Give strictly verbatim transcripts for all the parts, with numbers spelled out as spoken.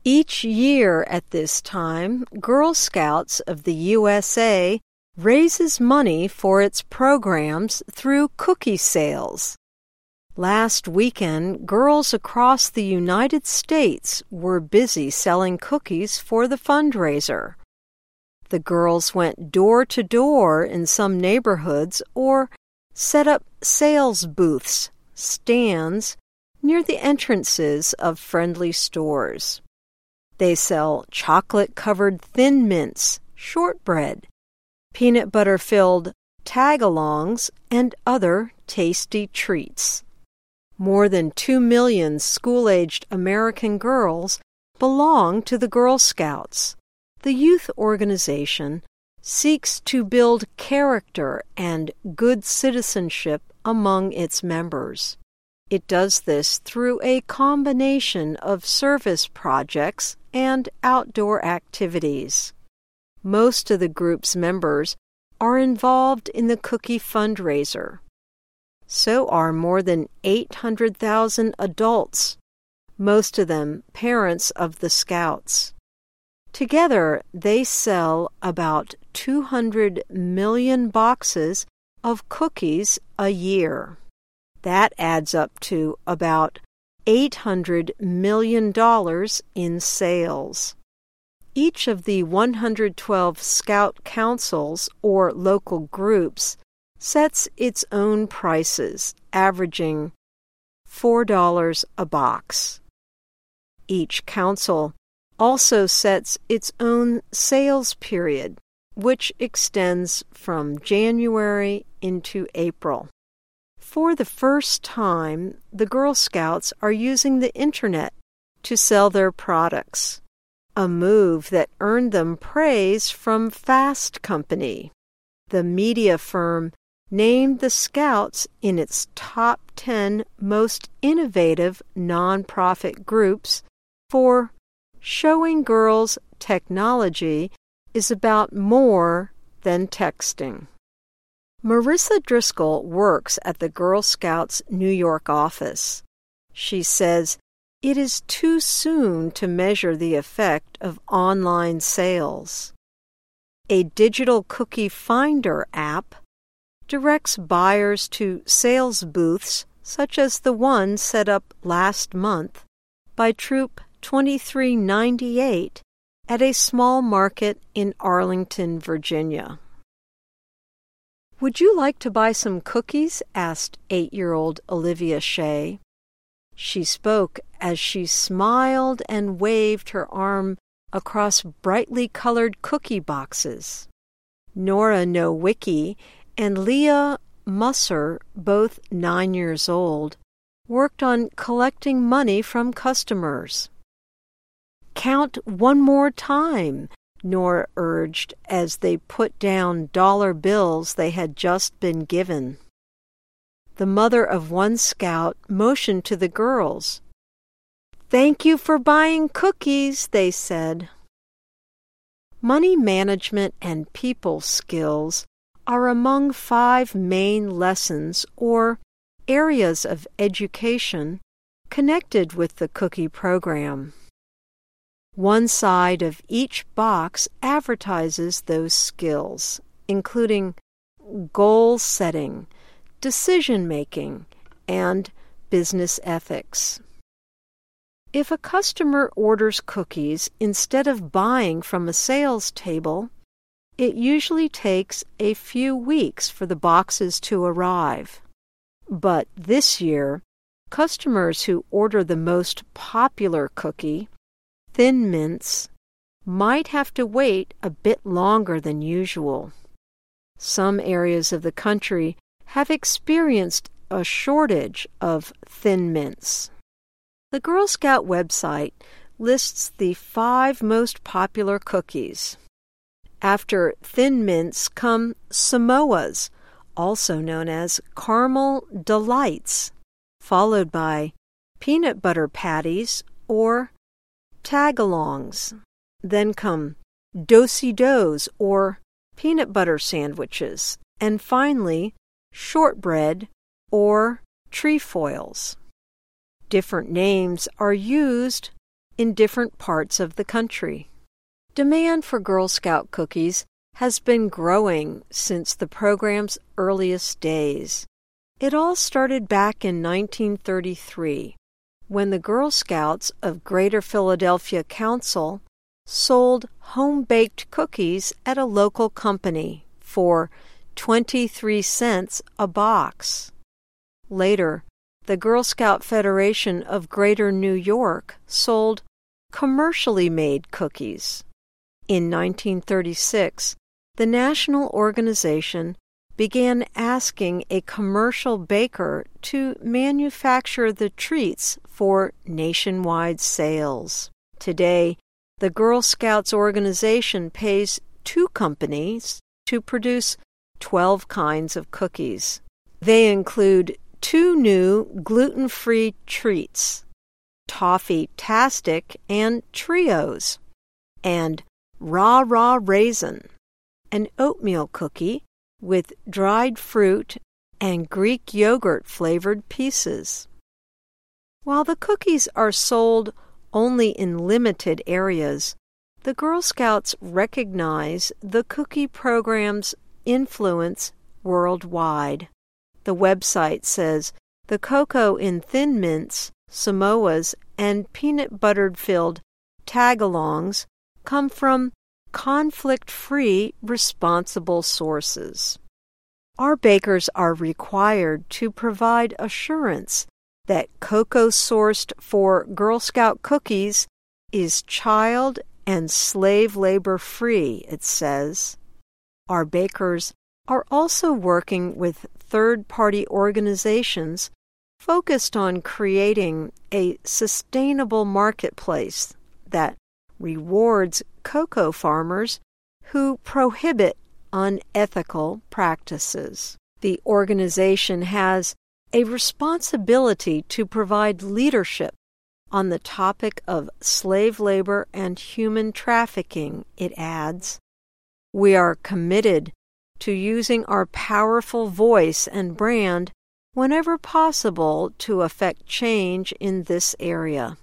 Each year at this time, Girl Scouts of the U S A raises money for its programs through cookie sales. Last weekend, girls across the United States were busy selling cookies for the fundraiser. The girls went door to door in some neighborhoods or set up sales booths, stands, near the entrances of friendly stores. They sell chocolate-covered Thin Mints, shortbread, peanut butter-filled tagalongs, and other tasty treats. More than two million school-aged American girls belong to the Girl Scouts. The youth organization seeks to build character and good citizenship among its members. It does this through a combination of service projects and outdoor activities. Most of the group's members are involved in the cookie fundraiser. So are more than eight hundred thousand adults, most of them parents of the Scouts. Together, they sell about two hundred million boxes of cookies a year. That adds up to about eight hundred million dollars in sales. Each of the one hundred twelve Scout councils or local groups sets its own prices, averaging four dollars a box. Each council also sets its own sales period, which extends from January into April. For the first time, the Girl Scouts are using the Internet to sell their products, a move that earned them praise from Fast Company. The media firm named the Scouts in its top ten most innovative nonprofit groups for showing girls technology is about more than texting. Marissa Driscoll works at the Girl Scouts New York office. She says it is too soon to measure the effect of online sales. A digital cookie finder app directs buyers to sales booths such as the one set up last month by Troop twenty-three ninety-eight at a small market in Arlington, Virginia. "Would you like to buy some cookies?" asked eight-year-old Olivia Shea. She spoke as she smiled and waved her arm across brightly colored cookie boxes. Nora Nowicki and Leah Musser, both nine years old, worked on collecting money from customers. "Count one more time," Nora urged as they put down dollar bills they had just been given. The mother of one scout motioned to the girls. "Thank you for buying cookies," they said. Money management and people skills are among five main lessons or areas of education connected with the cookie program. One side of each box advertises those skills, including goal setting, decision-making, and business ethics. If a customer orders cookies instead of buying from a sales table, it usually takes a few weeks for the boxes to arrive. But this year, customers who order the most popular cookie, Thin Mints, might have to wait a bit longer than usual. Some areas of the country have experienced a shortage of Thin Mints. The Girl Scout website lists the five most popular cookies. After Thin Mints come Samoas, also known as Caramel Delights, followed by Peanut Butter Patties or Tagalongs. Then come Do-si-dos or peanut butter sandwiches, and finally shortbread or trefoils. Different names are used in different parts of the country. Demand for Girl Scout cookies has been growing since the program's earliest days. It all started back in nineteen thirty-three, when the Girl Scouts of Greater Philadelphia Council sold home-baked cookies at a local company for twenty-three cents a box. Later, the Girl Scout Federation of Greater New York sold commercially made cookies. In nineteen thirty-six, the national organization began asking a commercial baker to manufacture the treats for nationwide sales. Today, the Girl Scouts organization pays two companies to produce twelve kinds of cookies. They include two new gluten-free treats, Toffee-tastic and Trios, and Rah Rah Raisin, an oatmeal cookie with dried fruit and Greek yogurt-flavored pieces. While the cookies are sold only in limited areas, the Girl Scouts recognize the cookie program's influence worldwide. The website says the cocoa in Thin Mints, Samoas, and peanut butter-filled tagalongs come from conflict-free, responsible sources. Our bakers are required to provide assurance that cocoa sourced for Girl Scout cookies is child and slave labor free, it says. Our bakers are also working with third-party organizations focused on creating a sustainable marketplace that rewards cocoa farmers who prohibit unethical practices. The organization has a responsibility to provide leadership on the topic of slave labor and human trafficking, it adds. We are committed to using our powerful voice and brand whenever possible to affect change in this area.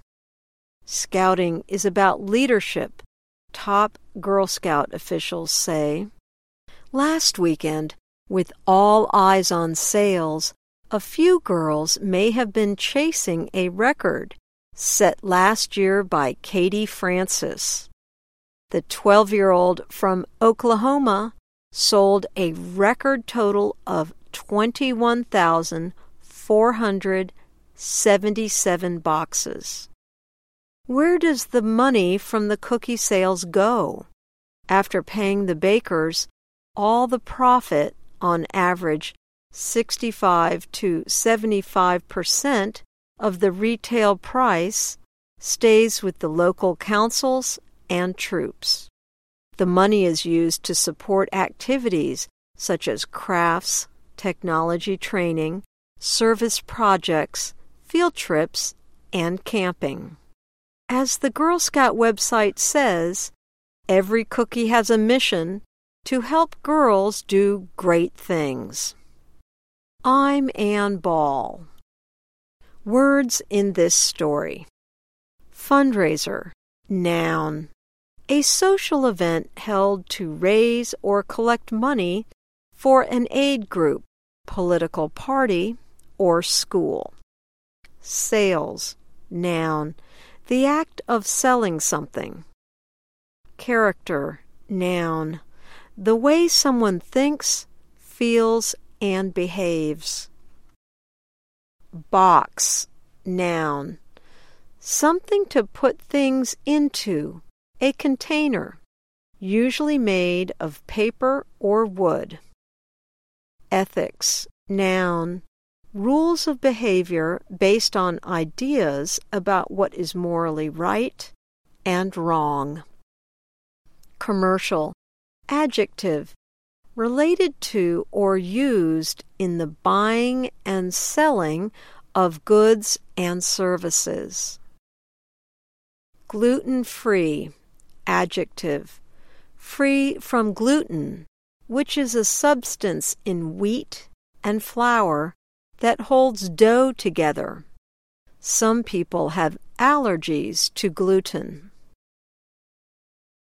Scouting is about leadership, top Girl Scout officials say. Last weekend, with all eyes on sales, a few girls may have been chasing a record set last year by Katie Francis. The twelve-year-old from Oklahoma sold a record total of twenty-one thousand four hundred seventy-seven boxes. Where does the money from the cookie sales go? After paying the bakers all the profit, on average sixty-five to seventy-five percent of the retail price, stays with the local councils and troops. The money is used to support activities such as crafts, technology training, service projects, field trips, and camping. As the Girl Scout website says, every cookie has a mission to help girls do great things. I'm Ann Ball. Words in this story. Fundraiser, noun. A social event held to raise or collect money for an aid group, political party, or school. Sales, noun. The act of selling something. Character, noun. The way someone thinks, feels, and behaves. Box, noun. Something to put things into, a container, usually made of paper or wood. Ethics, noun. Rules of behavior based on ideas about what is morally right and wrong. Commercial, adjective, related to or used in the buying and selling of goods and services. Gluten-free, adjective, free from gluten, which is a substance in wheat and flour that holds dough together. Some people have allergies to gluten.